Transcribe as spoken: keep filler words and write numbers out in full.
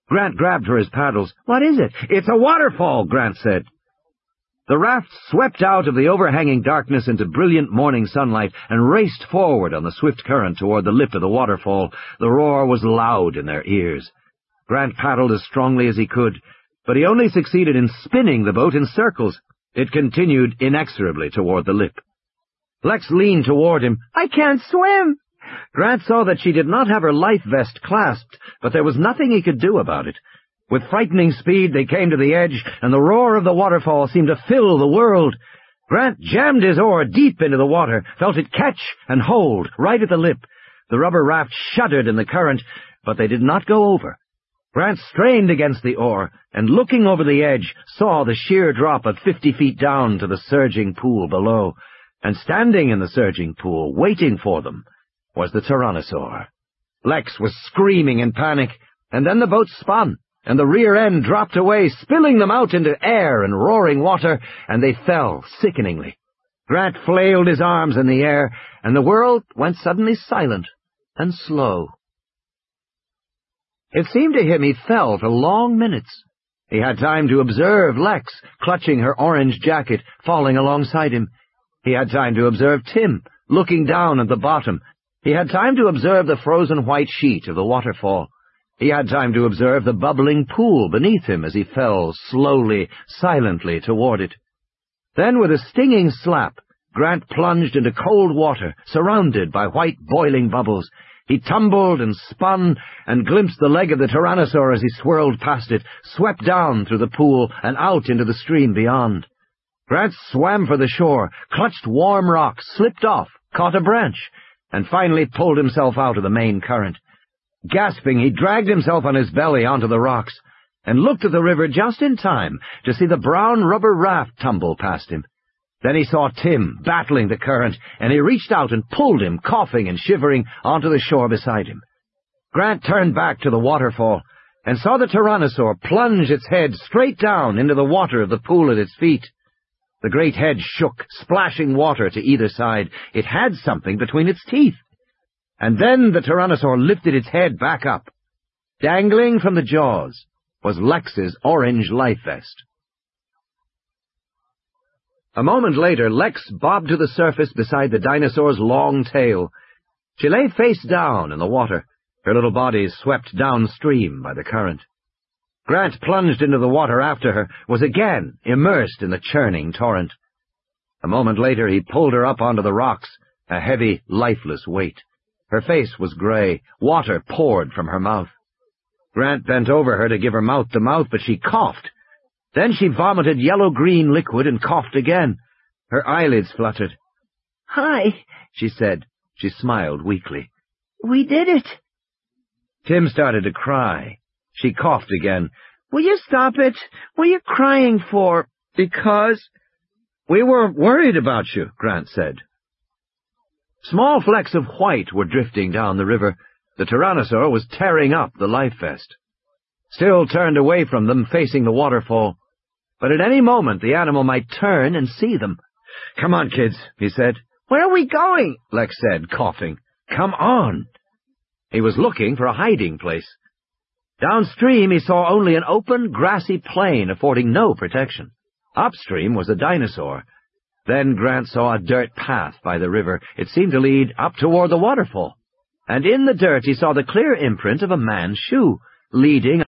Grant grabbed for his paddles. "What is it?" "It's a waterfall," Grant said. The raft swept out of the overhanging darkness into brilliant morning sunlight and raced forward on the swift current toward the lip of the waterfall. The roar was loud in their ears. Grant paddled as strongly as he could, but he only succeeded in spinning the boat in circles. It continued inexorably toward the lip. Lex leaned toward him. "I can't swim!" Grant saw that she did not have her life vest clasped, but there was nothing he could do about it. With frightening speed they came to the edge, and the roar of the waterfall seemed to fill the world. Grant jammed his oar deep into the water, felt it catch and hold right at the lip. The rubber raft shuddered in the current, but they did not go over. Grant strained against the oar, and looking over the edge, saw the sheer drop of fifty feet down to the surging pool below, and standing in the surging pool, waiting for them, was the Tyrannosaur. Lex was screaming in panic, and then the boat spun, and the rear end dropped away, spilling them out into air and roaring water, and they fell sickeningly. Grant flailed his arms in the air, and the world went suddenly silent and slow. It seemed to him he fell for long minutes. He had time to observe Lex, clutching her orange jacket, falling alongside him. He had time to observe Tim, looking down at the bottom. He had time to observe the frozen white sheet of the waterfall. He had time to observe the bubbling pool beneath him as he fell slowly, silently toward it. Then, with a stinging slap, Grant plunged into cold water, surrounded by white boiling bubbles. He tumbled and spun, and glimpsed the leg of the Tyrannosaur as he swirled past it, swept down through the pool and out into the stream beyond. Grant swam for the shore, clutched warm rocks, slipped off, caught a branch, and finally pulled himself out of the main current. Gasping, he dragged himself on his belly onto the rocks, and looked at the river just in time to see the brown rubber raft tumble past him. Then he saw Tim battling the current, and he reached out and pulled him, coughing and shivering, onto the shore beside him. Grant turned back to the waterfall, and saw the Tyrannosaur plunge its head straight down into the water of the pool at its feet. The great head shook, splashing water to either side. It had something between its teeth. And then the Tyrannosaur lifted its head back up. Dangling from the jaws was Lex's orange life vest. A moment later, Lex bobbed to the surface beside the dinosaur's long tail. She lay face down in the water, her little body swept downstream by the current. Grant plunged into the water after her, was again immersed in the churning torrent. A moment later he pulled her up onto the rocks, a heavy, lifeless weight. Her face was gray. Water poured from her mouth. Grant bent over her to give her mouth to mouth, but she coughed. Then she vomited yellow-green liquid and coughed again. Her eyelids fluttered. "Hi," she said. She smiled weakly. "We did it." Tim started to cry. She coughed again. "Will you stop it? What are you crying for?" "Because—" "We were worried about you," Grant said. Small flecks of white were drifting down the river. The Tyrannosaur was tearing up the life vest. Still turned away from them, facing the waterfall. But at any moment the animal might turn and see them. "Come on, kids," he said. "Where are we going?" Lex said, coughing. "Come on." He was looking for a hiding place. Downstream he saw only an open, grassy plain affording no protection. Upstream was a dinosaur. Then Grant saw a dirt path by the river. It seemed to lead up toward the waterfall. And in the dirt he saw the clear imprint of a man's shoe, leading